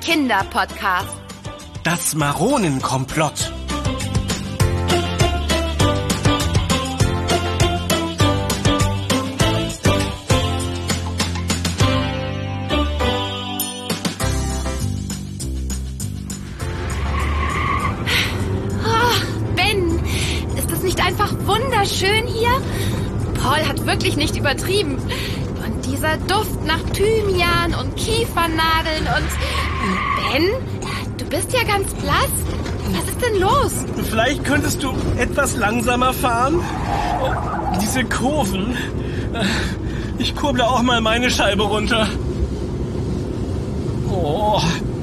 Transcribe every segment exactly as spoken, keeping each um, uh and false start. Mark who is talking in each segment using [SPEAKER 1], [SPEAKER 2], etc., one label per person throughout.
[SPEAKER 1] Kinderpodcast.
[SPEAKER 2] Das Maronenkomplott.
[SPEAKER 1] Wunderschön hier. Paul hat wirklich nicht übertrieben. Und dieser Duft nach Thymian und Kiefernadeln und... Ben, du bist ja ganz blass. Was ist denn los?
[SPEAKER 2] Vielleicht könntest du etwas langsamer fahren? Oh, diese Kurven. Ich kurble auch mal meine Scheibe runter. Oh.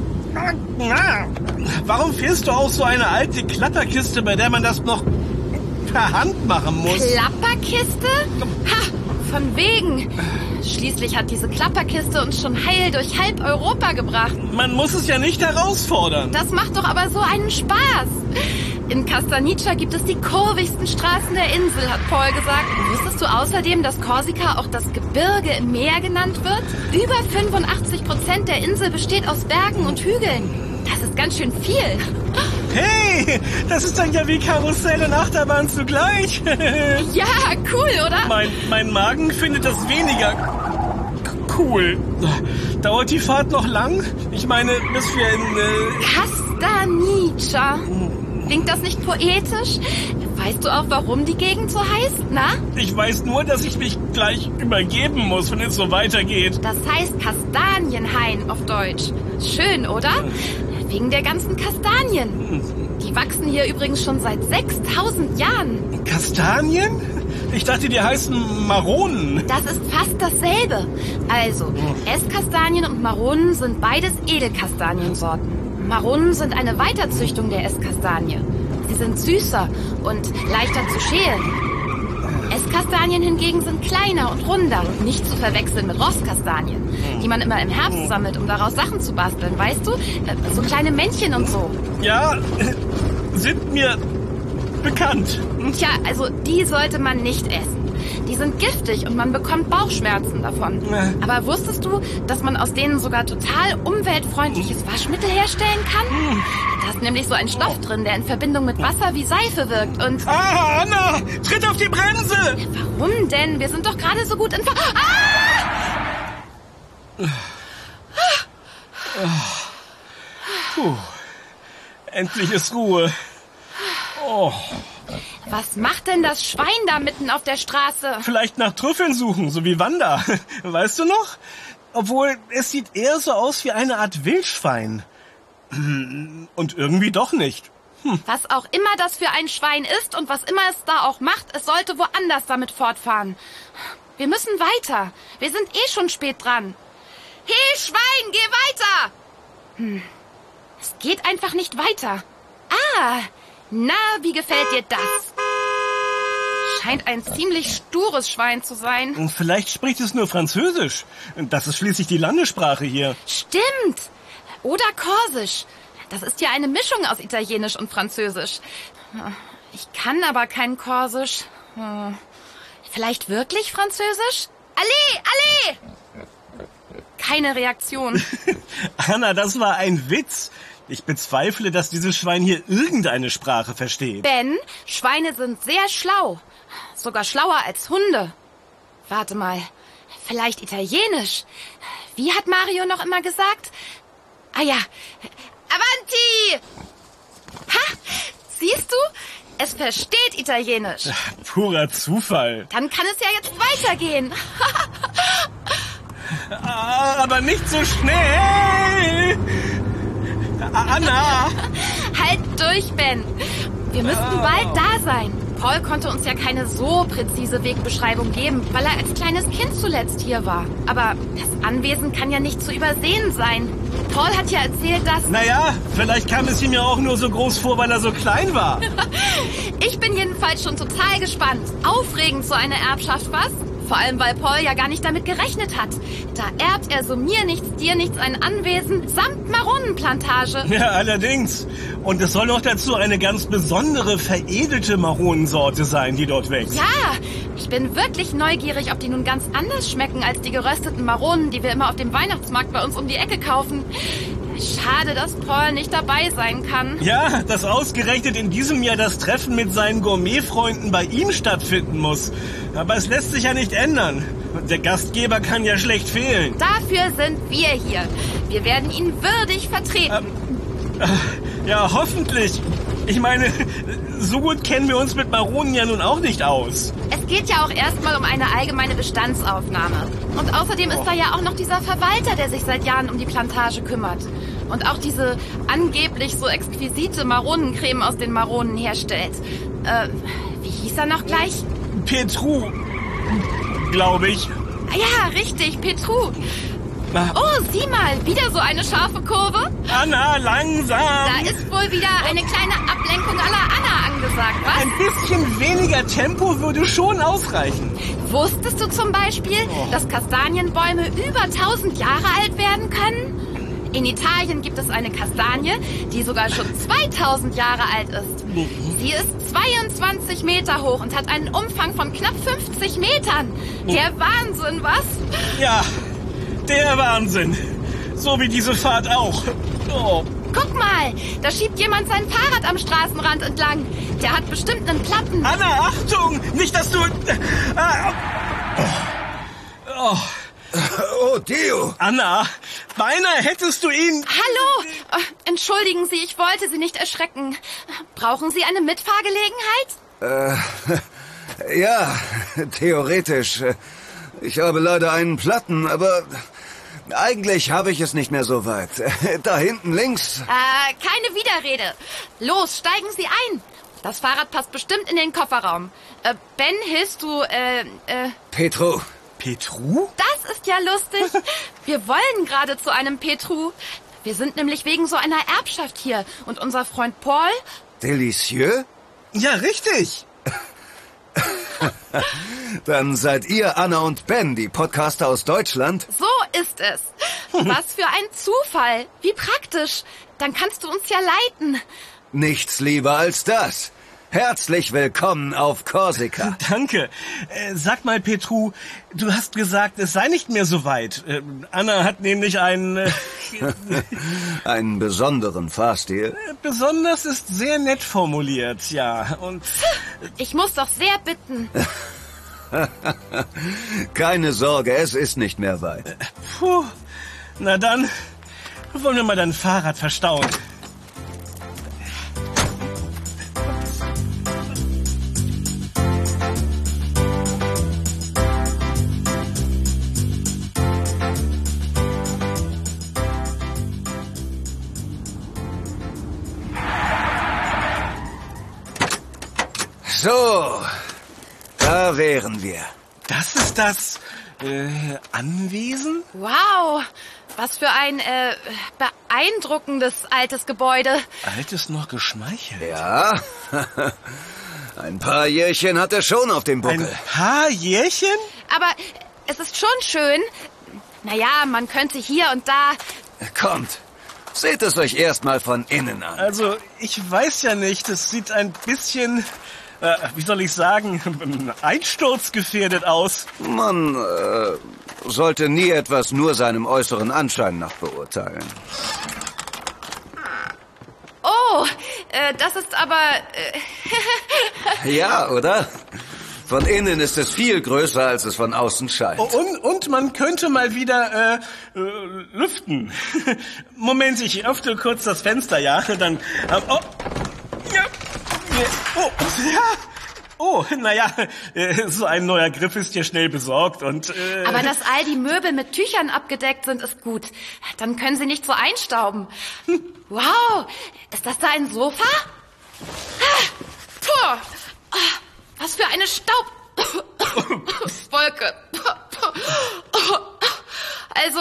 [SPEAKER 2] Warum fährst du auch so eine alte Klapperkiste, bei der man das noch per Hand machen muss?
[SPEAKER 1] Klapperkiste? Ha, von wegen. Schließlich hat diese Klapperkiste uns schon heil durch halb Europa gebracht.
[SPEAKER 2] Man muss es ja nicht herausfordern.
[SPEAKER 1] Das macht doch aber so einen Spaß. In Kastanica gibt es die kurvigsten Straßen der Insel, hat Paul gesagt. Wusstest du außerdem, dass Korsika auch das Gebirge im Meer genannt wird? Über fünfundachtzig Prozent der Insel besteht aus Bergen und Hügeln. Das ist ganz schön viel.
[SPEAKER 2] Hey, das ist dann ja wie Karussell und Achterbahn zugleich.
[SPEAKER 1] Ja, cool, oder?
[SPEAKER 2] Mein, mein Magen findet das weniger k- cool. Dauert die Fahrt noch lang? Ich meine, bis wir in... Äh
[SPEAKER 1] Kastanica. Klingt das nicht poetisch? Weißt du auch, warum die Gegend so heißt, na?
[SPEAKER 2] Ich weiß nur, dass ich mich gleich übergeben muss, wenn es so weitergeht.
[SPEAKER 1] Das heißt Kastanienhain auf Deutsch. Schön, oder? Wegen der ganzen Kastanien. Die wachsen hier übrigens schon seit sechstausend Jahren.
[SPEAKER 2] Kastanien? Ich dachte, die heißen Maronen.
[SPEAKER 1] Das ist fast dasselbe. Also, Esskastanien und Maronen sind beides Edelkastaniensorten. Maronen sind eine Weiterzüchtung der Esskastanie. Sie sind süßer und leichter zu schälen. Esskastanien hingegen sind kleiner und runder, nicht zu verwechseln mit Rostkastanien, die man immer im Herbst sammelt, um daraus Sachen zu basteln, weißt du? So kleine Männchen und so.
[SPEAKER 2] Ja, sind mir bekannt.
[SPEAKER 1] Tja, also die sollte man nicht essen. Die sind giftig und man bekommt Bauchschmerzen davon. Aber wusstest du, dass man aus denen sogar total umweltfreundliches Waschmittel herstellen kann? Da ist nämlich so ein Stoff drin, der in Verbindung mit Wasser wie Seife wirkt und...
[SPEAKER 2] Ah, Anna! Tritt auf die Bremse!
[SPEAKER 1] Warum denn? Wir sind doch gerade so gut in... Ver ah!
[SPEAKER 2] Puh. Endlich ist Ruhe. Oh.
[SPEAKER 1] Was macht denn das Schwein da mitten auf der Straße?
[SPEAKER 2] Vielleicht nach Trüffeln suchen, so wie Wanda. Weißt du noch? Obwohl, es sieht eher so aus wie eine Art Wildschwein. Und irgendwie doch nicht. Hm.
[SPEAKER 1] Was auch immer das für ein Schwein ist und was immer es da auch macht, es sollte woanders damit fortfahren. Wir müssen weiter. Wir sind eh schon spät dran. Hey, Schwein, geh weiter! Hm. Es geht einfach nicht weiter. Ah, na, wie gefällt dir das? Scheint ein ziemlich stures Schwein zu sein.
[SPEAKER 2] Vielleicht spricht es nur Französisch. Das ist schließlich die Landessprache hier.
[SPEAKER 1] Stimmt. Oder Korsisch. Das ist ja eine Mischung aus Italienisch und Französisch. Ich kann aber kein Korsisch. Vielleicht wirklich Französisch? Allez, allez! Keine Reaktion.
[SPEAKER 2] Anna, das war ein Witz. Ich bezweifle, dass dieses Schwein hier irgendeine Sprache versteht.
[SPEAKER 1] Ben, Schweine sind sehr schlau. Sogar schlauer als Hunde. Warte mal, vielleicht Italienisch? Wie hat Mario noch immer gesagt? Ah ja, Avanti! Ha, siehst du? Es versteht Italienisch.
[SPEAKER 2] Purer Zufall.
[SPEAKER 1] Dann kann es ja jetzt weitergehen.
[SPEAKER 2] Aber nicht so schnell! Anna!
[SPEAKER 1] Halt durch, Ben. Wir müssten bald da sein. Paul konnte uns ja keine so präzise Wegbeschreibung geben, weil er als kleines Kind zuletzt hier war. Aber das Anwesen kann ja nicht zu übersehen sein. Paul hat ja erzählt, dass...
[SPEAKER 2] Naja, vielleicht kam es ihm ja auch nur so groß vor, weil er so klein war.
[SPEAKER 1] Ich bin jedenfalls schon total gespannt. Aufregend, so eine Erbschaft, was? Vor allem, weil Paul ja gar nicht damit gerechnet hat. Da erbt er so mir nichts, dir nichts ein Anwesen samt Maronenplantage.
[SPEAKER 2] Ja, allerdings. Und es soll noch dazu eine ganz besondere, veredelte Maronensorte sein, die dort wächst.
[SPEAKER 1] Ja, ich bin wirklich neugierig, ob die nun ganz anders schmecken als die gerösteten Maronen, die wir immer auf dem Weihnachtsmarkt bei uns um die Ecke kaufen. Schade, dass Paul nicht dabei sein kann.
[SPEAKER 2] Ja, dass ausgerechnet in diesem Jahr das Treffen mit seinen Gourmetfreunden bei ihm stattfinden muss. Aber es lässt sich ja nicht ändern. Der Gastgeber kann ja schlecht fehlen.
[SPEAKER 1] Dafür sind wir hier. Wir werden ihn würdig vertreten.
[SPEAKER 2] Äh, ja, hoffentlich. Ich meine, so gut kennen wir uns mit Maronen ja nun auch nicht aus.
[SPEAKER 1] Es geht ja auch erstmal um eine allgemeine Bestandsaufnahme. Und außerdem ist da ja auch noch dieser Verwalter, der sich seit Jahren um die Plantage kümmert. Und auch diese angeblich so exquisite Maronencreme aus den Maronen herstellt. Äh, wie hieß er noch gleich?
[SPEAKER 2] Petru, glaube ich.
[SPEAKER 1] Ja, richtig, Petru. Oh, sieh mal, wieder so eine scharfe Kurve.
[SPEAKER 2] Anna, langsam.
[SPEAKER 1] Da ist wohl wieder eine kleine Ablenkung à la Anna angesagt, was?
[SPEAKER 2] Ein bisschen weniger Tempo würde schon ausreichen.
[SPEAKER 1] Wusstest du zum Beispiel, oh. dass Kastanienbäume über tausend Jahre alt werden können? In Italien gibt es eine Kastanie, die sogar schon zweitausend Jahre alt ist. Sie ist zweiundzwanzig Meter hoch und hat einen Umfang von knapp fünfzig Metern. Der Wahnsinn, was?
[SPEAKER 2] Ja. Der Wahnsinn. So wie diese Fahrt auch. Oh.
[SPEAKER 1] Guck mal, da schiebt jemand sein Fahrrad am Straßenrand entlang. Der hat bestimmt einen Platten.
[SPEAKER 2] Anna, Achtung! Nicht, dass du... Ah. Oh.
[SPEAKER 3] Oh, Theo.
[SPEAKER 2] Anna, beinahe hättest du ihn...
[SPEAKER 1] Hallo! Oh, entschuldigen Sie, ich wollte Sie nicht erschrecken. Brauchen Sie eine Mitfahrgelegenheit?
[SPEAKER 3] Äh, ja, theoretisch. Ich habe leider einen Platten, aber eigentlich habe ich es nicht mehr so weit. Da hinten links.
[SPEAKER 1] Äh, keine Widerrede. Los, steigen Sie ein. Das Fahrrad passt bestimmt in den Kofferraum. Äh, Ben, hilfst du, äh, äh...
[SPEAKER 3] Petru.
[SPEAKER 2] Petru?
[SPEAKER 1] Das ist ja lustig. Wir wollen gerade zu einem Petru. Wir sind nämlich wegen so einer Erbschaft hier. Und unser Freund Paul...
[SPEAKER 3] Delicieux?
[SPEAKER 2] Ja, richtig.
[SPEAKER 3] Dann seid ihr, Anna und Ben, die Podcaster aus Deutschland?
[SPEAKER 1] So ist es. Was für ein Zufall. Wie praktisch. Dann kannst du uns ja leiten.
[SPEAKER 3] Nichts lieber als das. Herzlich willkommen auf Korsika.
[SPEAKER 2] Danke. Äh, sag mal, Petru, du hast gesagt, es sei nicht mehr so weit. Äh, Anna hat nämlich einen... Äh,
[SPEAKER 3] einen besonderen Fahrstil.
[SPEAKER 2] Äh, besonders ist sehr nett formuliert, ja. Und
[SPEAKER 1] ich muss doch sehr bitten.
[SPEAKER 3] Keine Sorge, es ist nicht mehr weit.
[SPEAKER 2] Äh, puh. Na dann, wollen wir mal dein Fahrrad verstauen.
[SPEAKER 3] So, da wären wir.
[SPEAKER 2] Das ist das äh, Anwesen?
[SPEAKER 1] Wow, was für ein äh, beeindruckendes altes Gebäude.
[SPEAKER 2] Altes noch geschmeichelt.
[SPEAKER 3] Ja, ein paar Jährchen hat er schon auf dem Buckel.
[SPEAKER 2] Ein paar Jährchen?
[SPEAKER 1] Aber es ist schon schön. Naja, man könnte hier und da...
[SPEAKER 3] Kommt, seht es euch erstmal von innen an.
[SPEAKER 2] Also, ich weiß ja nicht, es sieht ein bisschen... Äh, wie soll ich sagen, einsturzgefährdet aus.
[SPEAKER 3] Man äh, sollte nie etwas nur seinem äußeren Anschein nach beurteilen.
[SPEAKER 1] Oh, äh, das ist aber... Äh
[SPEAKER 3] ja, oder? Von innen ist es viel größer, als es von außen scheint.
[SPEAKER 2] Und, und man könnte mal wieder äh, äh, lüften. Moment, ich öffne kurz das Fenster, ja? Dann... Äh, oh. Ja. Oh, ja. Oh, naja, so ein neuer Griff ist hier schnell besorgt und... Äh
[SPEAKER 1] Aber dass all die Möbel mit Tüchern abgedeckt sind, ist gut. Dann können sie nicht so einstauben. Wow, ist das da ein Sofa? Puh, was für eine Staubwolke. Also...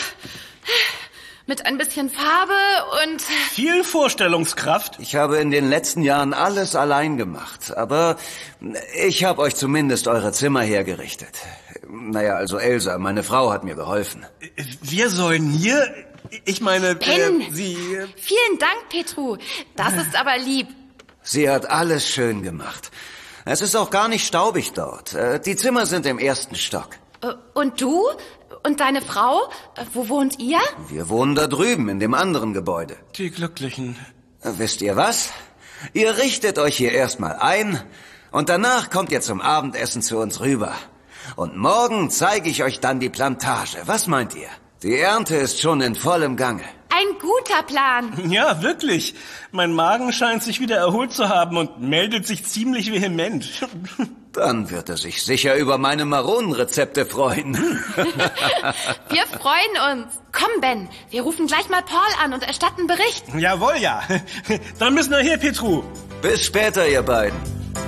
[SPEAKER 1] Mit ein bisschen Farbe und...
[SPEAKER 2] Viel Vorstellungskraft.
[SPEAKER 3] Ich habe in den letzten Jahren alles allein gemacht. Aber ich habe euch zumindest eure Zimmer hergerichtet. Naja, also Elsa, meine Frau, hat mir geholfen.
[SPEAKER 2] Wir sollen hier... Ich meine,
[SPEAKER 1] Ben,
[SPEAKER 2] äh, sie...
[SPEAKER 1] Vielen Dank, Petru. Das ist aber lieb.
[SPEAKER 3] Sie hat alles schön gemacht. Es ist auch gar nicht staubig dort. Die Zimmer sind im ersten Stock.
[SPEAKER 1] Und du? Und deine Frau? Wo wohnt ihr?
[SPEAKER 3] Wir wohnen da drüben, in dem anderen Gebäude.
[SPEAKER 2] Die Glücklichen.
[SPEAKER 3] Wisst ihr was? Ihr richtet euch hier erstmal ein und danach kommt ihr zum Abendessen zu uns rüber. Und morgen zeige ich euch dann die Plantage. Was meint ihr? Die Ernte ist schon in vollem Gange.
[SPEAKER 1] Ein guter Plan.
[SPEAKER 2] Ja, wirklich. Mein Magen scheint sich wieder erholt zu haben und meldet sich ziemlich vehement.
[SPEAKER 3] Dann wird er sich sicher über meine Maronenrezepte freuen.
[SPEAKER 1] Wir freuen uns. Komm, Ben, wir rufen gleich mal Paul an und erstatten Bericht.
[SPEAKER 2] Jawohl, ja. Dann müssen wir her, Petru.
[SPEAKER 3] Bis später, ihr beiden.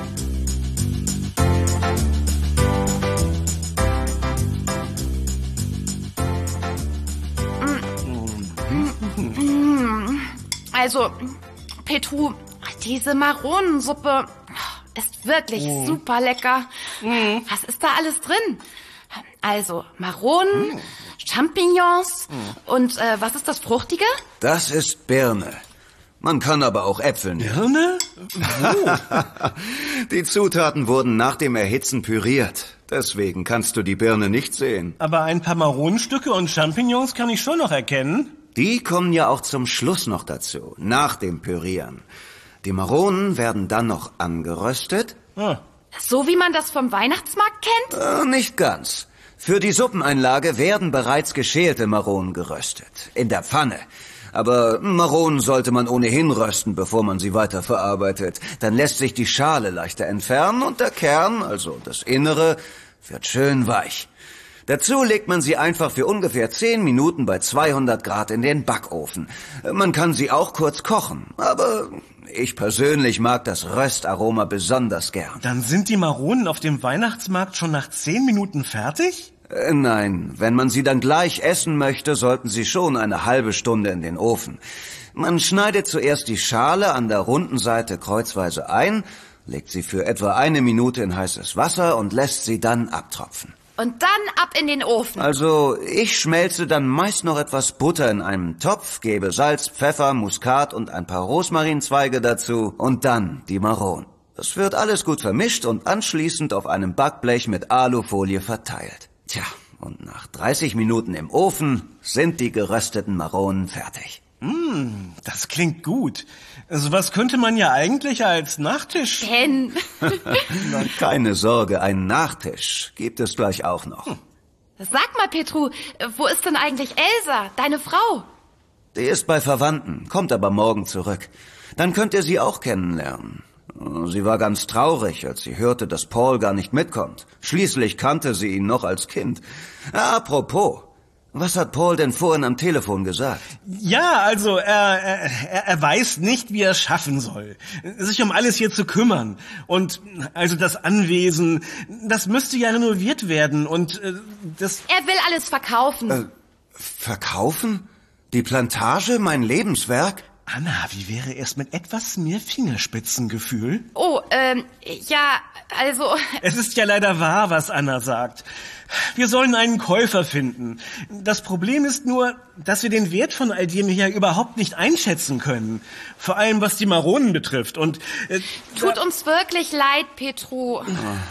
[SPEAKER 1] Also, Petru, diese Maronensuppe ist wirklich mm. super lecker. Mm. Was ist da alles drin? Also, Maronen, mm. Champignons mm. und äh, was ist das Fruchtige?
[SPEAKER 3] Das ist Birne. Man kann aber auch Äpfel nehmen.
[SPEAKER 2] Birne? Oh.
[SPEAKER 3] Die Zutaten wurden nach dem Erhitzen püriert. Deswegen kannst du die Birne nicht sehen.
[SPEAKER 2] Aber ein paar Maronenstücke und Champignons kann ich schon noch erkennen.
[SPEAKER 3] Die kommen ja auch zum Schluss noch dazu, nach dem Pürieren. Die Maronen werden dann noch angeröstet.
[SPEAKER 2] Ah.
[SPEAKER 1] So wie man das vom Weihnachtsmarkt kennt?
[SPEAKER 3] Äh, nicht ganz. Für die Suppeneinlage werden bereits geschälte Maronen geröstet. In der Pfanne. Aber Maronen sollte man ohnehin rösten, bevor man sie weiterverarbeitet. Dann lässt sich die Schale leichter entfernen und der Kern, also das Innere, wird schön weich. Dazu legt man sie einfach für ungefähr zehn Minuten bei zweihundert Grad in den Backofen. Man kann sie auch kurz kochen, aber ich persönlich mag das Röstaroma besonders gern.
[SPEAKER 2] Dann sind die Maronen auf dem Weihnachtsmarkt schon nach zehn Minuten fertig?
[SPEAKER 3] Äh, nein, wenn man sie dann gleich essen möchte, sollten sie schon eine halbe Stunde in den Ofen. Man schneidet zuerst die Schale an der runden Seite kreuzweise ein, legt sie für etwa eine Minute in heißes Wasser und lässt sie dann abtropfen.
[SPEAKER 1] Und dann ab in den Ofen.
[SPEAKER 3] Also, ich schmelze dann meist noch etwas Butter in einem Topf, gebe Salz, Pfeffer, Muskat und ein paar Rosmarinzweige dazu und dann die Maronen. Das wird alles gut vermischt und anschließend auf einem Backblech mit Alufolie verteilt. Tja, und nach dreißig Minuten im Ofen sind die gerösteten Maronen fertig.
[SPEAKER 2] Mm, das klingt gut. Also was könnte man ja eigentlich als Nachtisch...
[SPEAKER 1] Ben.
[SPEAKER 3] Na, keine Sorge, einen Nachtisch gibt es gleich auch noch. Hm.
[SPEAKER 1] Sag mal, Petru, wo ist denn eigentlich Elsa, deine Frau?
[SPEAKER 3] Die ist bei Verwandten, kommt aber morgen zurück. Dann könnt ihr sie auch kennenlernen. Sie war ganz traurig, als sie hörte, dass Paul gar nicht mitkommt. Schließlich kannte sie ihn noch als Kind. Apropos... Was hat Paul denn vorhin am Telefon gesagt?
[SPEAKER 2] Ja, also er, er, er weiß nicht, wie er es schaffen soll, sich um alles hier zu kümmern. Und also das Anwesen, das müsste ja renoviert werden und äh, das...
[SPEAKER 1] Er will alles verkaufen.
[SPEAKER 3] Äh, verkaufen? Die Plantage, mein Lebenswerk?
[SPEAKER 2] Anna, wie wäre es mit etwas mehr Fingerspitzengefühl?
[SPEAKER 1] Oh, ähm, ja, also...
[SPEAKER 2] Es ist ja leider wahr, was Anna sagt. Wir sollen einen Käufer finden. Das Problem ist nur, dass wir den Wert von all dem hier überhaupt nicht einschätzen können. Vor allem, was die Maronen betrifft. Und äh,
[SPEAKER 1] Tut uns wirklich leid, Petru.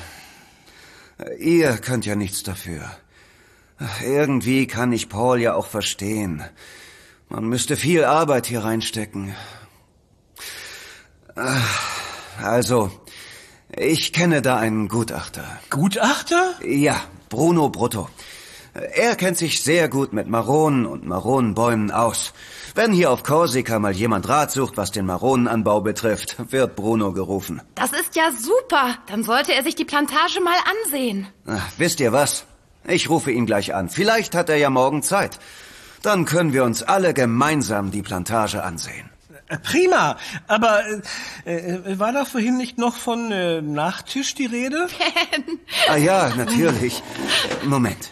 [SPEAKER 3] Oh. Ihr könnt ja nichts dafür. Irgendwie kann ich Paul ja auch verstehen. Man müsste viel Arbeit hier reinstecken. Also, ich kenne da einen Gutachter.
[SPEAKER 2] Gutachter?
[SPEAKER 3] Ja, Bruno Brutto. Er kennt sich sehr gut mit Maronen und Maronenbäumen aus. Wenn hier auf Korsika mal jemand Rat sucht, was den Maronenanbau betrifft, wird Bruno gerufen.
[SPEAKER 1] Das ist ja super. Dann sollte er sich die Plantage mal ansehen.
[SPEAKER 3] Ach, wisst ihr was? Ich rufe ihn gleich an. Vielleicht hat er ja morgen Zeit. Dann können wir uns alle gemeinsam die Plantage ansehen.
[SPEAKER 2] Prima, aber äh, äh, war da vorhin nicht noch von äh, Nachtisch die Rede?
[SPEAKER 1] Ben.
[SPEAKER 3] Ah ja, natürlich. Moment.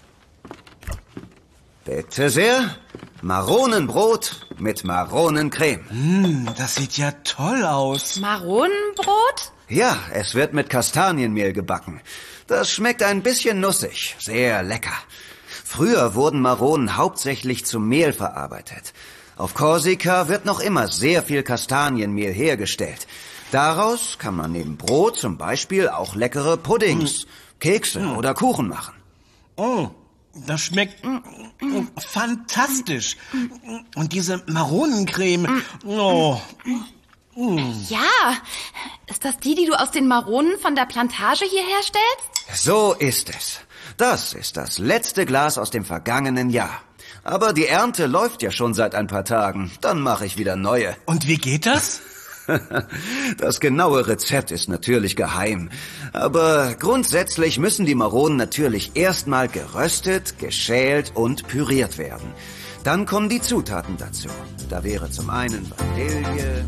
[SPEAKER 3] Bitte sehr. Maronenbrot mit Maronencreme.
[SPEAKER 2] Mm, das sieht ja toll aus.
[SPEAKER 1] Maronenbrot?
[SPEAKER 3] Ja, es wird mit Kastanienmehl gebacken. Das schmeckt ein bisschen nussig, sehr lecker. Früher wurden Maronen hauptsächlich zum Mehl verarbeitet. Auf Korsika wird noch immer sehr viel Kastanienmehl hergestellt. Daraus kann man neben Brot zum Beispiel auch leckere Puddings, Kekse oder Kuchen machen.
[SPEAKER 2] Oh, das schmeckt fantastisch. Und diese Maronencreme. Oh.
[SPEAKER 1] Ja, ist das die, die du aus den Maronen von der Plantage hier herstellst?
[SPEAKER 3] So ist es. Das ist das letzte Glas aus dem vergangenen Jahr. Aber die Ernte läuft ja schon seit ein paar Tagen. Dann mache ich wieder neue.
[SPEAKER 2] Und wie geht das?
[SPEAKER 3] Das genaue Rezept ist natürlich geheim. Aber grundsätzlich müssen die Maronen natürlich erstmal geröstet, geschält und püriert werden. Dann kommen die Zutaten dazu. Da wäre zum einen Vanille...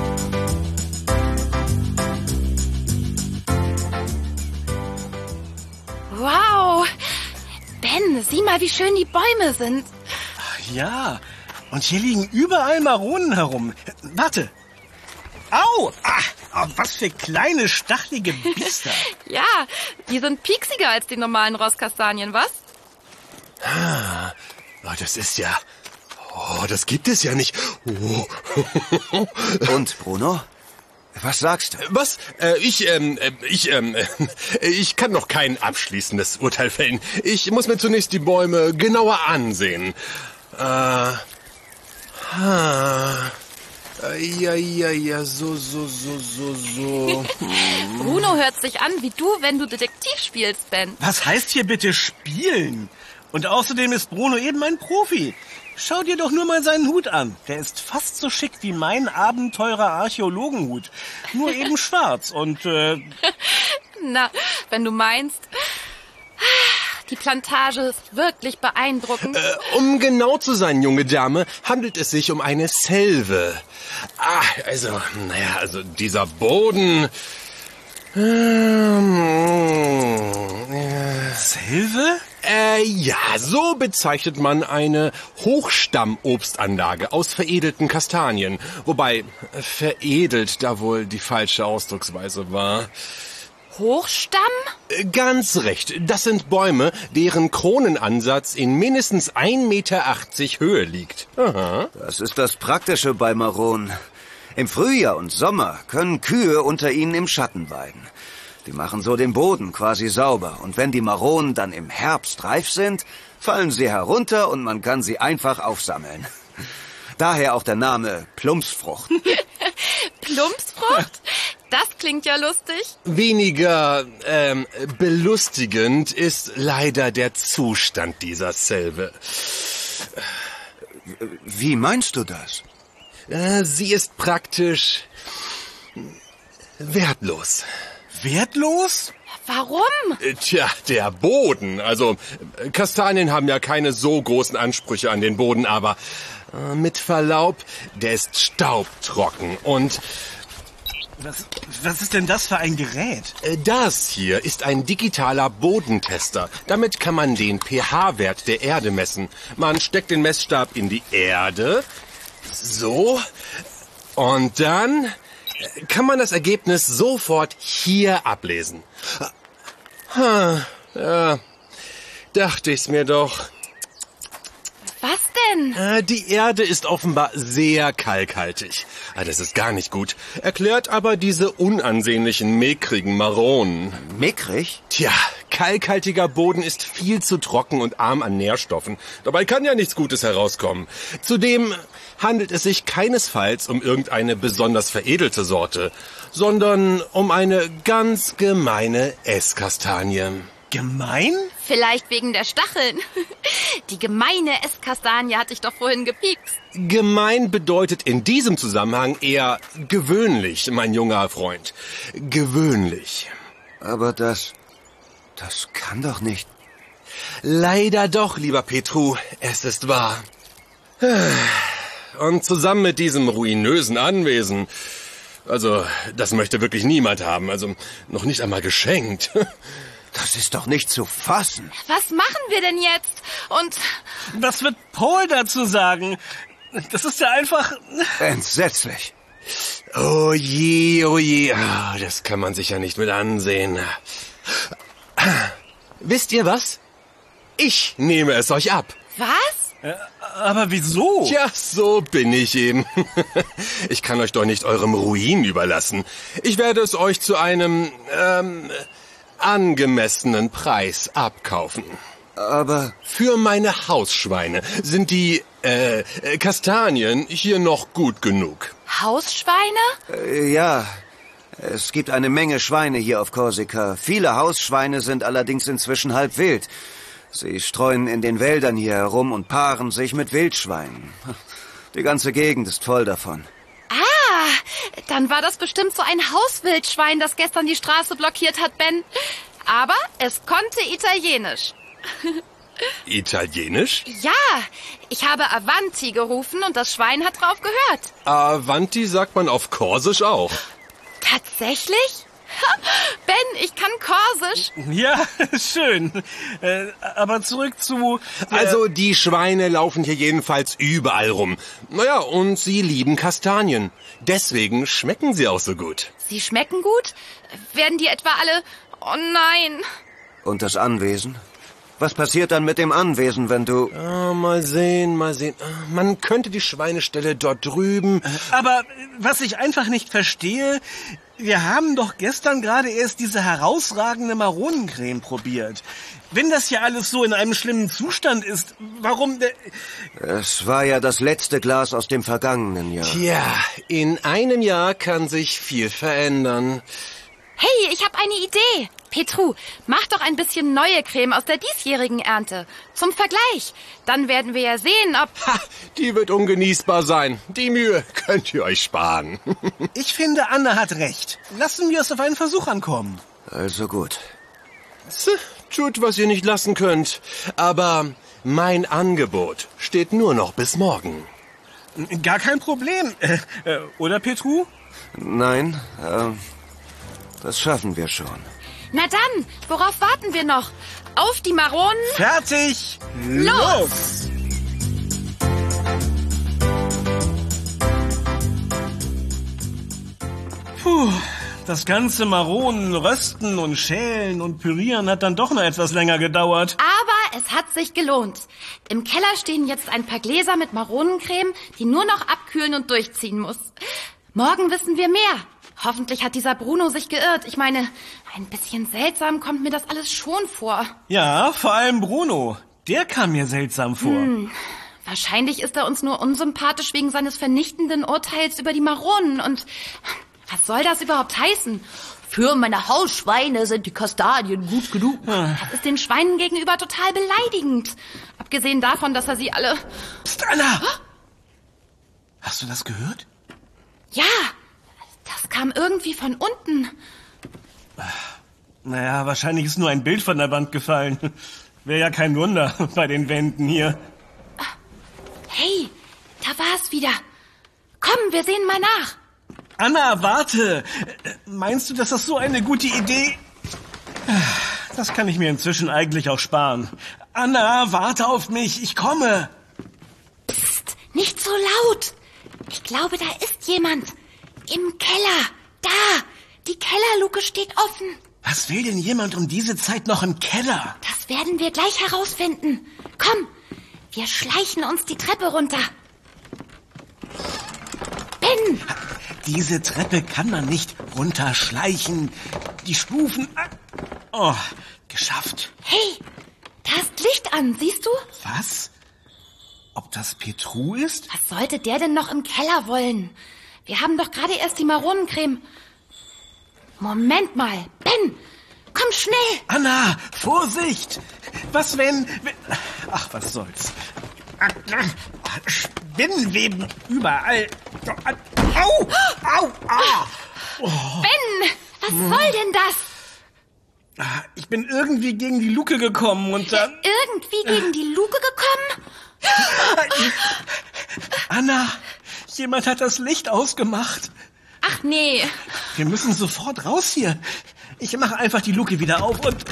[SPEAKER 1] Wow! Ben, sieh mal, wie schön die Bäume sind.
[SPEAKER 2] Ja, und hier liegen überall Maronen herum. Warte. Au! Ah, was für kleine, stachelige Biester.
[SPEAKER 1] Ja, die sind pieksiger als die normalen Rosskastanien, was?
[SPEAKER 4] Ah, das ist ja... Oh, das gibt es ja nicht. Oh.
[SPEAKER 3] Und, Bruno? Was sagst du?
[SPEAKER 4] Was? Äh, ich, ähm, ich, ähm, ich kann noch kein abschließendes Urteil fällen. Ich muss mir zunächst die Bäume genauer ansehen. Äh, ah, ja, ja, ja, so, so, so, so, so.
[SPEAKER 1] Bruno hört sich an wie du, wenn du Detektiv spielst, Ben.
[SPEAKER 2] Was heißt hier bitte spielen? Und außerdem ist Bruno eben ein Profi. Schau dir doch nur mal seinen Hut an. Der ist fast so schick wie mein Abenteurer-Archäologenhut. Nur eben schwarz und, äh...
[SPEAKER 1] Na, wenn du meinst... Die Plantage ist wirklich beeindruckend.
[SPEAKER 4] Äh, um genau zu sein, junge Dame, handelt es sich um eine Selve. Ah, also, naja, also dieser Boden... Ähm, ja.
[SPEAKER 2] Selve?
[SPEAKER 4] Äh, ja, so bezeichnet man eine Hochstammobstanlage aus veredelten Kastanien. Wobei, veredelt da wohl die falsche Ausdrucksweise war.
[SPEAKER 1] Hochstamm?
[SPEAKER 4] Ganz recht. Das sind Bäume, deren Kronenansatz in mindestens ein Meter achtzig Höhe liegt. Aha.
[SPEAKER 3] Das ist das Praktische bei Maronen. Im Frühjahr und Sommer können Kühe unter ihnen im Schatten weiden. Die machen so den Boden quasi sauber. Und wenn die Maronen dann im Herbst reif sind, fallen sie herunter und man kann sie einfach aufsammeln. Daher auch der Name Plumpsfrucht.
[SPEAKER 1] Plumpsfrucht? Das klingt ja lustig.
[SPEAKER 4] Weniger ähm, belustigend ist leider der Zustand dieser Selve.
[SPEAKER 3] Wie meinst du das?
[SPEAKER 4] Äh, sie ist praktisch wertlos.
[SPEAKER 2] Wertlos?
[SPEAKER 1] Warum?
[SPEAKER 4] Tja, der Boden. Also, Kastanien haben ja keine so großen Ansprüche an den Boden, aber äh, mit Verlaub, der ist staubtrocken. Und
[SPEAKER 2] Was, was ist denn das für ein Gerät?
[SPEAKER 4] äh, das hier ist ein digitaler Bodentester. Damit kann man den pH-Wert der Erde messen. Man steckt den Messstab in die Erde, so, und dann kann man das Ergebnis sofort hier ablesen. Ha, ja, dachte ich's mir doch.
[SPEAKER 1] Was denn?
[SPEAKER 4] Äh, die Erde ist offenbar sehr kalkhaltig. Ah, das ist gar nicht gut. Erklärt aber diese unansehnlichen, mickrigen Maronen.
[SPEAKER 3] Mickrig?
[SPEAKER 4] Tja, kalkhaltiger Boden ist viel zu trocken und arm an Nährstoffen. Dabei kann ja nichts Gutes herauskommen. Zudem handelt es sich keinesfalls um irgendeine besonders veredelte Sorte, sondern um eine ganz gemeine Esskastanie.
[SPEAKER 2] Gemein?
[SPEAKER 1] Vielleicht wegen der Stacheln. Die gemeine Esskastanie hat dich doch vorhin gepiekst.
[SPEAKER 4] Gemein bedeutet in diesem Zusammenhang eher gewöhnlich, mein junger Freund. Gewöhnlich.
[SPEAKER 3] Aber das... das kann doch nicht...
[SPEAKER 4] Leider doch, lieber Petru, es ist wahr. Und zusammen mit diesem ruinösen Anwesen, also das möchte wirklich niemand haben, also noch nicht einmal geschenkt.
[SPEAKER 3] Das ist doch nicht zu fassen.
[SPEAKER 1] Was machen wir denn jetzt? Und
[SPEAKER 2] Was wird Paul dazu sagen? Das ist ja einfach...
[SPEAKER 3] Entsetzlich.
[SPEAKER 4] Oh je, oh je, ah, das kann man sich ja nicht mit ansehen. Wisst ihr was? Ich nehme es euch ab.
[SPEAKER 1] was?
[SPEAKER 2] Aber wieso?
[SPEAKER 4] Tja, so bin ich eben. Ich kann euch doch nicht eurem Ruin überlassen. Ich werde es euch zu einem, ähm, angemessenen Preis abkaufen.
[SPEAKER 3] Aber...
[SPEAKER 4] Für meine Hausschweine sind die, äh, Kastanien hier noch gut genug.
[SPEAKER 1] Hausschweine?
[SPEAKER 3] Äh, ja, es gibt eine Menge Schweine hier auf Korsika. Viele Hausschweine sind allerdings inzwischen halb wild. Sie streuen in den Wäldern hier herum und paaren sich mit Wildschweinen. Die ganze Gegend ist voll davon.
[SPEAKER 1] Ah, dann war das bestimmt so ein Hauswildschwein, das gestern die Straße blockiert hat, Ben. Aber es konnte Italienisch.
[SPEAKER 4] Italienisch?
[SPEAKER 1] Ja, ich habe Avanti gerufen und das Schwein hat drauf gehört.
[SPEAKER 4] Avanti sagt man auf Korsisch auch.
[SPEAKER 1] Tatsächlich? Ben, ich kann Korsisch.
[SPEAKER 2] Ja, schön. Äh, aber zurück zu... Äh,
[SPEAKER 4] Also die Schweine laufen hier jedenfalls überall rum. Naja, und sie lieben Kastanien. Deswegen schmecken sie auch so gut.
[SPEAKER 1] Sie schmecken gut? Werden die etwa alle... Oh nein.
[SPEAKER 3] Und das Anwesen? Was passiert dann mit dem Anwesen, wenn du...
[SPEAKER 4] Ah, mal sehen, mal sehen. Man könnte die Schweineställe dort drüben...
[SPEAKER 2] Aber was ich einfach nicht verstehe, wir haben doch gestern gerade erst diese herausragende Maronencreme probiert. Wenn das hier alles so in einem schlimmen Zustand ist, warum...
[SPEAKER 3] Es war ja das letzte Glas aus dem vergangenen Jahr.
[SPEAKER 4] Tja, in einem Jahr kann sich viel verändern.
[SPEAKER 1] Hey, ich habe eine Idee. Petru, mach doch ein bisschen neue Creme aus der diesjährigen Ernte. Zum Vergleich. Dann werden wir ja sehen, ob...
[SPEAKER 4] Ha, die wird ungenießbar sein. Die Mühe könnt ihr euch sparen.
[SPEAKER 2] Ich finde, Anna hat recht. Lassen wir es auf einen Versuch ankommen.
[SPEAKER 3] Also gut.
[SPEAKER 4] Tut, was ihr nicht lassen könnt. Aber mein Angebot steht nur noch bis morgen.
[SPEAKER 2] Gar kein Problem. Äh, äh, oder, Petru?
[SPEAKER 3] Nein, äh, das schaffen wir schon.
[SPEAKER 1] Na dann, worauf warten wir noch? Auf die Maronen...
[SPEAKER 2] Fertig!
[SPEAKER 1] Los!
[SPEAKER 2] Puh, das ganze Maronen, Rösten und Schälen und Pürieren hat dann doch noch etwas länger gedauert.
[SPEAKER 1] Aber es hat sich gelohnt. Im Keller stehen jetzt ein paar Gläser mit Maronencreme, die nur noch abkühlen und durchziehen muss. Morgen wissen wir mehr. Hoffentlich hat dieser Bruno sich geirrt. Ich meine, ein bisschen seltsam kommt mir das alles schon vor.
[SPEAKER 2] Ja, vor allem Bruno. Der kam mir seltsam vor.
[SPEAKER 1] Hm, wahrscheinlich ist er uns nur unsympathisch wegen seines vernichtenden Urteils über die Maronen. Und was soll das überhaupt heißen? Für meine Hausschweine sind die Kastanien gut genug. Das ist den Schweinen gegenüber total beleidigend. Abgesehen davon, dass er sie alle...
[SPEAKER 2] Psst, Anna! Hast du das gehört?
[SPEAKER 1] Ja, das kam irgendwie von unten.
[SPEAKER 2] Naja, wahrscheinlich ist nur ein Bild von der Wand gefallen. Wäre ja kein Wunder bei den Wänden hier.
[SPEAKER 1] Hey, da war es wieder. Komm, wir sehen mal nach.
[SPEAKER 2] Anna, warte. Meinst du, dass das so eine gute Idee... Das kann ich mir inzwischen eigentlich auch sparen. Anna, warte auf mich, ich komme.
[SPEAKER 1] Psst, nicht so laut. Ich glaube, da ist jemand. Im Keller. Da. Die Kellerluke steht offen.
[SPEAKER 2] Was will denn jemand um diese Zeit noch im Keller?
[SPEAKER 1] Das werden wir gleich herausfinden. Komm, wir schleichen uns die Treppe runter. Ben!
[SPEAKER 2] Diese Treppe kann man nicht runterschleichen. Die Stufen... Oh, geschafft.
[SPEAKER 1] Hey, da ist Licht an, siehst du?
[SPEAKER 2] Was? Ob das Petru ist?
[SPEAKER 1] Was sollte der denn noch im Keller wollen? Wir haben doch gerade erst die Maronencreme... Moment mal, Ben, komm schnell.
[SPEAKER 2] Anna, Vorsicht. Was wenn... wenn Ach, was soll's. Spinnenweben überall. Au, au, au.
[SPEAKER 1] Oh. Ben, was soll denn das?
[SPEAKER 2] Ich bin irgendwie gegen die Luke gekommen und dann...
[SPEAKER 1] Irgendwie gegen die Luke gekommen?
[SPEAKER 2] Anna, jemand hat das Licht ausgemacht.
[SPEAKER 1] Ach nee.
[SPEAKER 2] Wir müssen sofort raus hier. Ich mache einfach die Luke wieder auf und...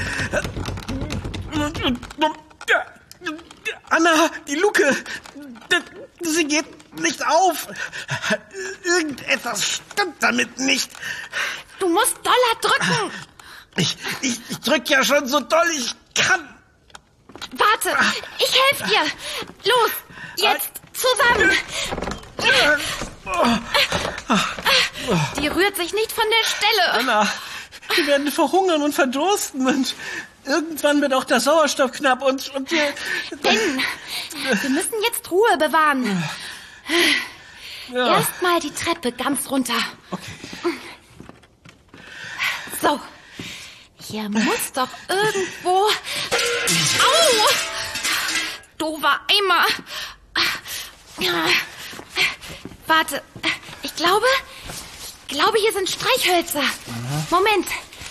[SPEAKER 2] Anna, die Luke, sie geht nicht auf. Irgendetwas stimmt damit nicht.
[SPEAKER 1] Du musst doller drücken.
[SPEAKER 2] Ich, ich, ich drück ja schon so doll ich kann.
[SPEAKER 1] Warte, ich helfe dir. Los, jetzt zusammen. Die rührt sich nicht von der Stelle.
[SPEAKER 2] Anna, wir werden verhungern und verdursten und Irgendwann wird auch der Sauerstoff knapp und... und wir,
[SPEAKER 1] Ben, wir müssen jetzt Ruhe bewahren.
[SPEAKER 2] ja.
[SPEAKER 1] Erstmal die Treppe ganz runter.
[SPEAKER 2] Okay.
[SPEAKER 1] So. Hier muss doch irgendwo... Au! Doofer Eimer. Ja. Warte, ich glaube... Ich glaube, hier sind Streichhölzer. Aha. Moment.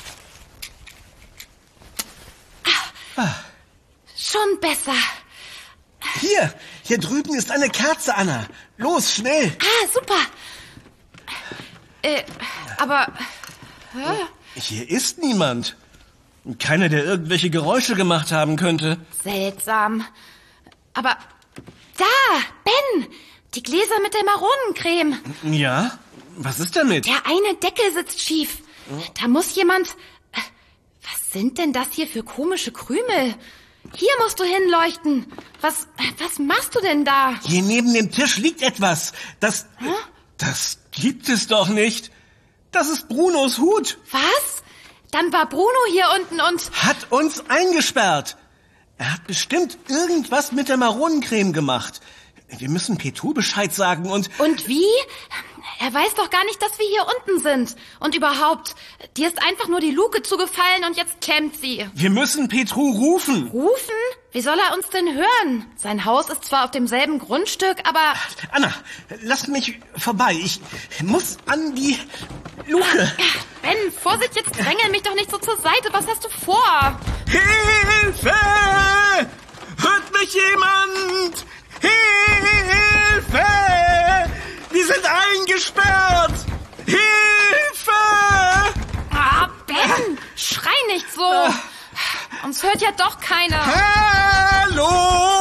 [SPEAKER 1] Ah. Schon besser.
[SPEAKER 2] Hier, hier drüben ist eine Kerze, Anna. Los, schnell.
[SPEAKER 1] Ah, super. Äh, aber... Hä?
[SPEAKER 2] Hier ist niemand. Keiner, der irgendwelche Geräusche gemacht haben könnte.
[SPEAKER 1] Seltsam. Aber da, Ben, die Gläser mit der Maronencreme.
[SPEAKER 2] Ja? Was ist damit?
[SPEAKER 1] Der eine Deckel sitzt schief. Da muss jemand... Was sind denn das hier für komische Krümel? Hier musst du hinleuchten. Was, was machst du denn da?
[SPEAKER 2] Hier neben dem Tisch liegt etwas. Das...
[SPEAKER 1] Hä?
[SPEAKER 2] Das gibt es doch nicht. Das ist Brunos Hut.
[SPEAKER 1] Was? Dann war Bruno hier unten und...
[SPEAKER 2] Hat uns eingesperrt. Er hat bestimmt irgendwas mit der Maronencreme gemacht. Wir müssen Petrou Bescheid sagen und...
[SPEAKER 1] Und wie? Er weiß doch gar nicht, dass wir hier unten sind. Und überhaupt, dir ist einfach nur die Luke zugefallen und jetzt klemmt sie.
[SPEAKER 2] Wir müssen Petrou rufen.
[SPEAKER 1] Rufen? Wie soll er uns denn hören? Sein Haus ist zwar auf demselben Grundstück, aber...
[SPEAKER 2] Anna, lass mich vorbei. Ich muss an die Luke.
[SPEAKER 1] Ben, Vorsicht, jetzt drängel mich doch nicht so zur Seite. Was hast du vor?
[SPEAKER 2] Hilfe! Hört mich jemand? Hilfe! Wir sind eingesperrt! Hilfe!
[SPEAKER 1] Ah, Ben, schrei nicht so. Ah. Uns hört ja doch keiner.
[SPEAKER 2] Hallo!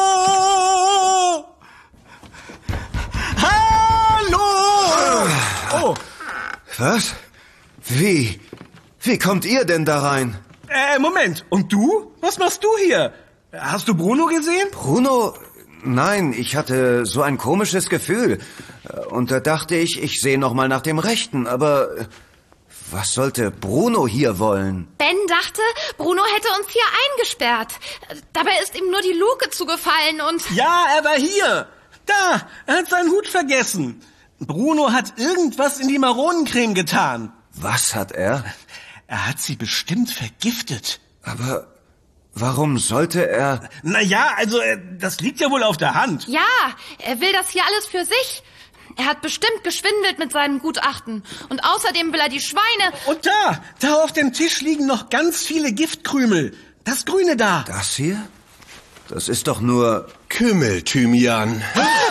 [SPEAKER 2] Hallo!
[SPEAKER 3] Oh. Was? Wie? Wie kommt ihr denn da rein?
[SPEAKER 2] Äh, Moment. Und du? Was machst du hier? Hast du Bruno gesehen?
[SPEAKER 3] Bruno? Nein, ich hatte so ein komisches Gefühl. Und da dachte ich, ich sehe noch mal nach dem Rechten. Aber was sollte Bruno hier wollen?
[SPEAKER 1] Ben dachte, Bruno hätte uns hier eingesperrt. Dabei ist ihm nur die Luke zugefallen und...
[SPEAKER 2] Ja, er war hier. Da, er hat seinen Hut vergessen. Bruno hat irgendwas in die Maronencreme getan.
[SPEAKER 3] Was hat er?
[SPEAKER 2] Er hat sie bestimmt vergiftet.
[SPEAKER 3] Aber... Warum sollte er...
[SPEAKER 2] Na ja, also, das liegt ja wohl auf der Hand.
[SPEAKER 1] Ja, er will das hier alles für sich. Er hat bestimmt geschwindelt mit seinem Gutachten. Und außerdem will er die Schweine...
[SPEAKER 2] Und da, da auf dem Tisch liegen noch ganz viele Giftkrümel. Das Grüne da.
[SPEAKER 3] Das hier? Das ist doch nur...
[SPEAKER 4] Kümmelthymian.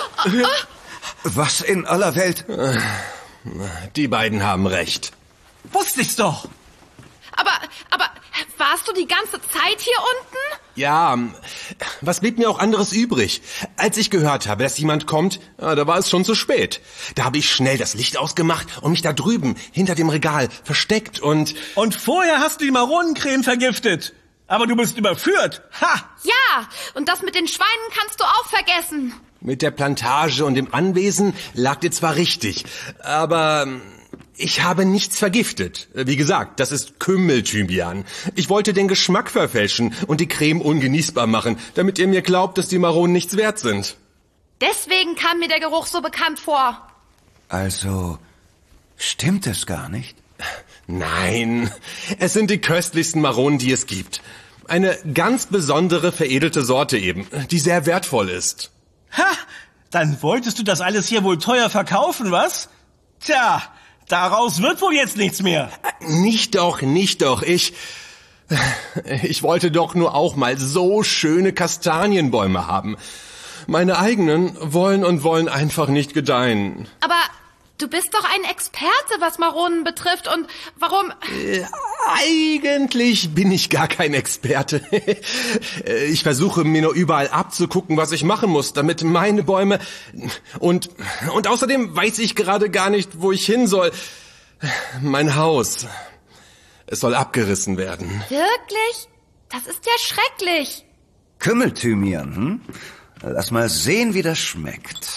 [SPEAKER 3] Was in aller Welt?
[SPEAKER 4] Die beiden haben recht.
[SPEAKER 2] Wusste ich's doch.
[SPEAKER 1] Aber, aber, warst du die ganze Zeit hier unten?
[SPEAKER 4] Ja, was blieb mir auch anderes übrig? Als ich gehört habe, dass jemand kommt, da war es schon zu spät. Da habe ich schnell das Licht ausgemacht und mich da drüben, hinter dem Regal, versteckt und...
[SPEAKER 2] Und vorher hast du die Maronencreme vergiftet. Aber du bist überführt. Ha!
[SPEAKER 1] Ja, und das mit den Schweinen kannst du auch vergessen.
[SPEAKER 4] Mit der Plantage und dem Anwesen lag dir zwar richtig, aber... Ich habe nichts vergiftet. Wie gesagt, das ist Kümmelthymian. Ich wollte den Geschmack verfälschen und die Creme ungenießbar machen, damit ihr mir glaubt, dass die Maronen nichts wert sind.
[SPEAKER 1] Deswegen kam mir der Geruch so bekannt vor.
[SPEAKER 3] Also, stimmt es gar nicht?
[SPEAKER 4] Nein, es sind die köstlichsten Maronen, die es gibt. Eine ganz besondere veredelte Sorte eben, die sehr wertvoll ist.
[SPEAKER 2] Ha! Dann wolltest du das alles hier wohl teuer verkaufen, was? Tja... Daraus wird wohl jetzt nichts mehr.
[SPEAKER 4] Nicht doch, nicht doch. Ich, ich wollte doch nur auch mal so schöne Kastanienbäume haben. Meine eigenen wollen und wollen einfach nicht gedeihen.
[SPEAKER 1] Aber du bist doch ein Experte, was Maronen betrifft. Und warum...
[SPEAKER 4] Äh, eigentlich bin ich gar kein Experte. Ich versuche mir nur überall abzugucken, was ich machen muss, damit meine Bäume... Und, und außerdem weiß ich gerade gar nicht, wo ich hin soll. Mein Haus. Es soll abgerissen werden.
[SPEAKER 1] Wirklich? Das ist ja schrecklich.
[SPEAKER 3] Kümmelthymian, hm? Lass mal sehen, wie das schmeckt.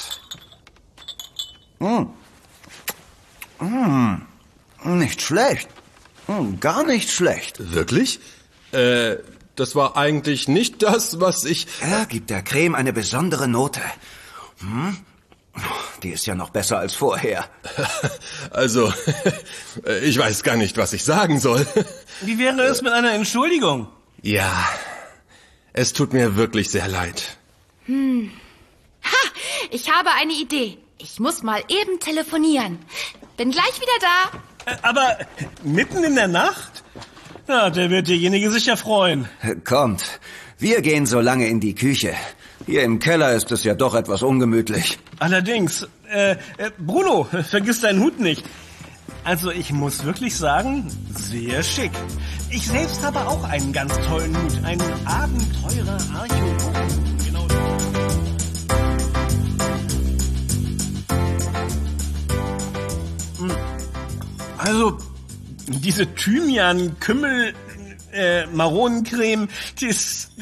[SPEAKER 3] Hm. Hm. Nicht schlecht. Hm, gar nicht schlecht.
[SPEAKER 4] Wirklich? Äh, das war eigentlich nicht das, was ich...
[SPEAKER 3] Er gibt der Creme eine besondere Note. Hm? Die ist ja noch besser als vorher.
[SPEAKER 4] Also, ich weiß gar nicht, was ich sagen soll.
[SPEAKER 2] Wie wäre es mit einer Entschuldigung?
[SPEAKER 4] Ja, es tut mir wirklich sehr leid.
[SPEAKER 1] Hm. Ha, ich habe eine Idee. Ich muss mal eben telefonieren. Bin gleich wieder da.
[SPEAKER 2] Aber mitten in der Nacht? Na, der wird derjenige sicher freuen.
[SPEAKER 3] Kommt, wir gehen so lange in die Küche. Hier im Keller ist es ja doch etwas ungemütlich.
[SPEAKER 2] Allerdings, äh, äh, Bruno, vergiss deinen Hut nicht. Also ich muss wirklich sagen, sehr schick. Ich selbst habe auch einen ganz tollen Hut, einen Abenteurer Archäologen. Genau. Also, diese Thymian, Kümmel, äh, Maronencreme, die ist...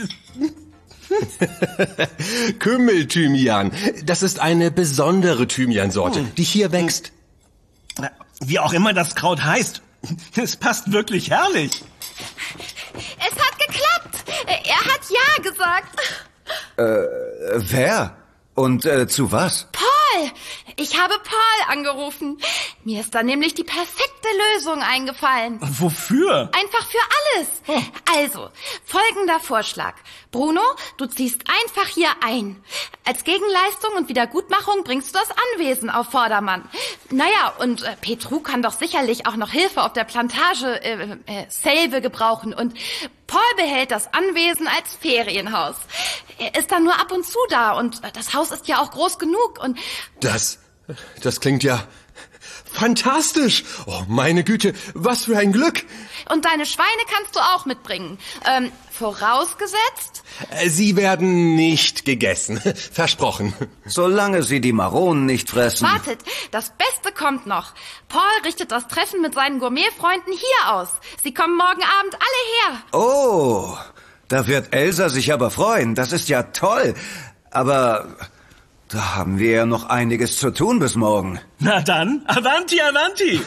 [SPEAKER 4] Kümmelthymian. Das ist eine besondere Thymiansorte, die hier wächst.
[SPEAKER 2] Wie auch immer das Kraut heißt, es passt wirklich herrlich.
[SPEAKER 1] Es hat geklappt. Er hat Ja gesagt.
[SPEAKER 3] Äh, wer? Und äh, zu was?
[SPEAKER 1] Paul. Ich habe Paul angerufen. Mir ist da nämlich die perfekte Lösung eingefallen.
[SPEAKER 2] Wofür?
[SPEAKER 1] Einfach für alles.
[SPEAKER 2] Oh.
[SPEAKER 1] Also, folgender Vorschlag. Bruno, du ziehst einfach hier ein. Als Gegenleistung und Wiedergutmachung bringst du das Anwesen auf Vordermann. Naja, und äh, Petru kann doch sicherlich auch noch Hilfe auf der Plantage äh, äh, Selve gebrauchen. Und Paul behält das Anwesen als Ferienhaus. Er ist dann nur ab und zu da und äh, das Haus ist ja auch groß genug. Und
[SPEAKER 4] Das, das klingt ja fantastisch. Oh, meine Güte, was für ein Glück.
[SPEAKER 1] Und deine Schweine kannst du auch mitbringen. Ähm, vorausgesetzt?
[SPEAKER 4] Sie werden nicht gegessen. Versprochen.
[SPEAKER 3] Solange sie die Maronen nicht fressen.
[SPEAKER 1] Wartet, das Beste kommt noch. Paul richtet das Treffen mit seinen Gourmetfreunden hier aus. Sie kommen morgen Abend alle her.
[SPEAKER 3] Oh, da wird Elsa sich aber freuen. Das ist ja toll. Aber da haben wir ja noch einiges zu tun bis morgen.
[SPEAKER 2] Na dann, avanti, avanti.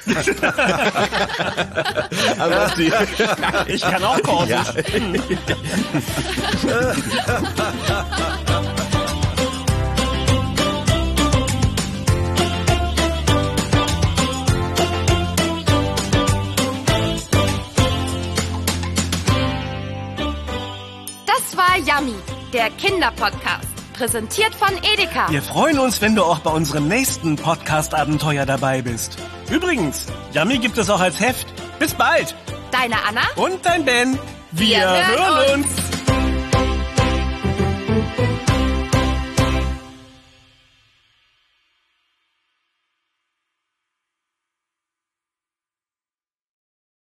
[SPEAKER 4] Avanti.
[SPEAKER 2] Ich kann auch kochen. Ja.
[SPEAKER 1] Das war Yummy, der Kinderpodcast. Präsentiert von Edeka.
[SPEAKER 2] Wir freuen uns, wenn du auch bei unserem nächsten Podcast-Abenteuer dabei bist. Übrigens, Yummy gibt es auch als Heft. Bis bald.
[SPEAKER 1] Deine Anna
[SPEAKER 2] und dein Ben.
[SPEAKER 1] Wir hören uns.